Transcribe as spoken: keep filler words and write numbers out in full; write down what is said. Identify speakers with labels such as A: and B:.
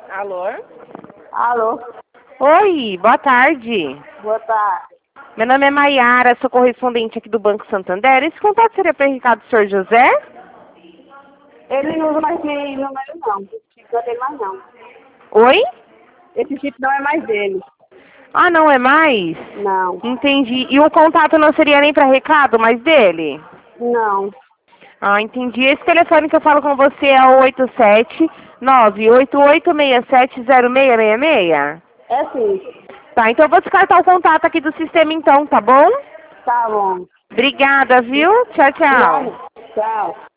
A: Alô?
B: Alô?
A: Oi, boa tarde.
B: Boa tarde.
A: Meu nome é Maiara, sou correspondente aqui do Banco Santander. Esse contato seria para o Ricardo Senhor José?
B: Ele não usa mais esse número não. Esse chip não é dele mais não.
A: Oi?
B: Esse chip não é mais dele.
A: Ah, não é mais?
B: Não.
A: Entendi. E o contato não seria nem para recado, mas dele?
B: Não.
A: Ah, entendi. Esse telefone que eu falo com você é o oito sete nove oito oito seis sete zero seis seis seis?
B: É sim.
A: Tá, então eu vou descartar o contato aqui do sistema então, tá bom?
B: Tá bom.
A: Obrigada, viu? Tchau, tchau.
B: Nada. Tchau.